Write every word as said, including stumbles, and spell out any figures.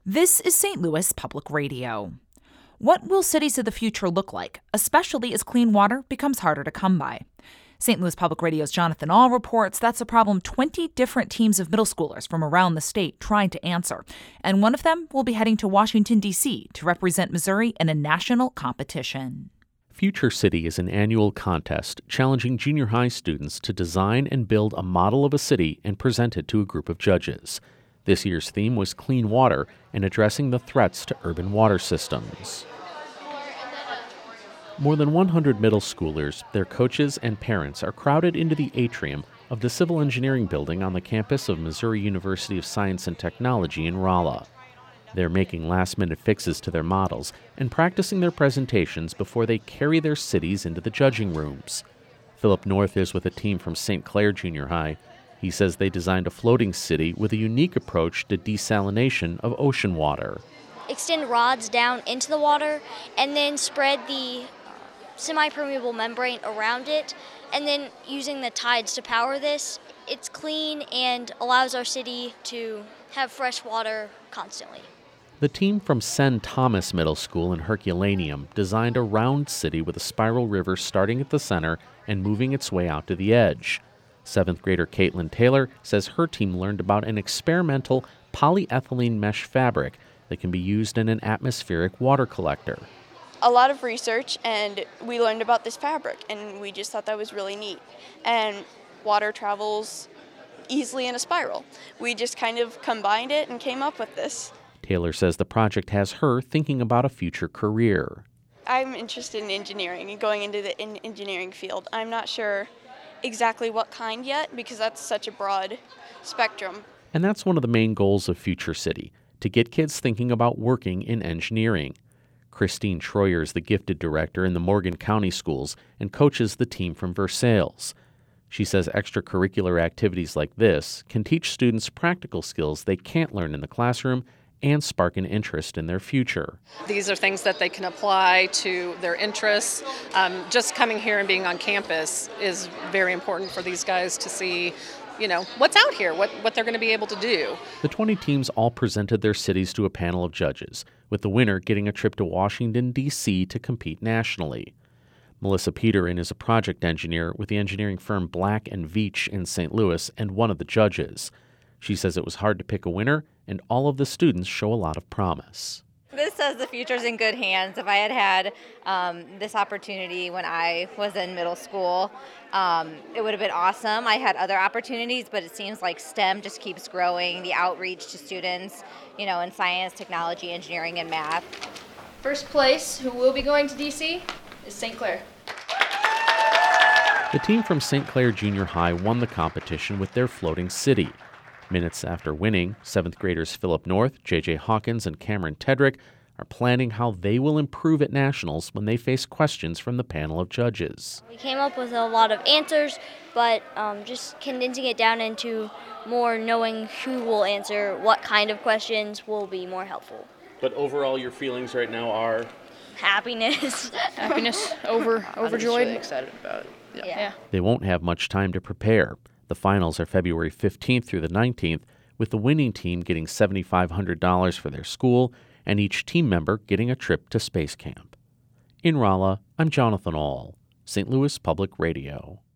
This is Saint Louis Public Radio. What will cities of the future look like, especially as clean water becomes harder to come by? Saint Louis Public Radio's Jonathan Ahl reports that's a problem twenty different teams of middle schoolers from around the state trying to answer. And one of them will be heading to Washington, D C to represent Missouri in a national competition. Future City is an annual contest challenging junior high students to design and build a model of a city and present it to a group of judges. This year's theme was clean water and addressing the threats to urban water systems. More than one hundred middle schoolers, their coaches, and parents are crowded into the atrium of the Civil Engineering Building on the campus of Missouri University of Science and Technology in Rolla. They're making last-minute fixes to their models and practicing their presentations before they carry their cities into the judging rooms. Philip North is with a team from Saint Clair Junior High. He says they designed a floating city with a unique approach to desalination of ocean water. Extend rods down into the water and then spread the semi-permeable membrane around it, and then using the tides to power this. It's clean and allows our city to have fresh water constantly. The team from Saint Thomas Middle School in Herculaneum designed a round city with a spiral river starting at the center and moving its way out to the edge. Seventh grader Caitlin Taylor says her team learned about an experimental polyethylene mesh fabric that can be used in an atmospheric water collector. A lot of research, and we learned about this fabric, and we just thought that was really neat. And water travels easily in a spiral. We just kind of combined it and came up with this. Taylor says the project has her thinking about a future career. I'm interested in engineering and going into the in- engineering field. I'm not sure exactly what kind yet because that's such a broad spectrum. And that's one of the main goals of Future City, to get kids thinking about working in engineering. Christine Troyer is the gifted director in the Morgan County Schools and coaches the team from Versailles. She says extracurricular activities like this can teach students practical skills they can't learn in the classroom and spark an interest in their future. These are things that they can apply to their interests. Um, just coming here and being on campus is very important for these guys to see, you know, what's out here, what, what they're going to be able to do. The twenty teams all presented their cities to a panel of judges, with the winner getting a trip to Washington, D C to compete nationally. Melissa Peterin is a project engineer with the engineering firm Black and Veatch in Saint Louis and one of the judges. She says it was hard to pick a winner, and all of the students show a lot of promise. This says the future's in good hands. If I had had um, this opportunity when I was in middle school, um, it would have been awesome. I had other opportunities, but it seems like STEM just keeps growing, the outreach to students, you know, in science, technology, engineering, and math. First place, who will be going to D C, is Saint Clair. The team from Saint Clair Junior High won the competition with their floating city. Minutes after winning, seventh graders Philip North, J J Hawkins, and Cameron Tedrick are planning how they will improve at nationals when they face questions from the panel of judges. We came up with a lot of answers, but um, just condensing it down into more knowing who will answer what kind of questions will be more helpful. But overall, your feelings right now are? Happiness. Happiness, over, overjoyed. Really excited about it. Yeah. yeah. They won't have much time to prepare. The finals are February fifteenth through the nineteenth, with the winning team getting seven thousand five hundred dollars for their school and each team member getting a trip to Space Camp. In Rolla, I'm Jonathan Ahl, Saint Louis Public Radio.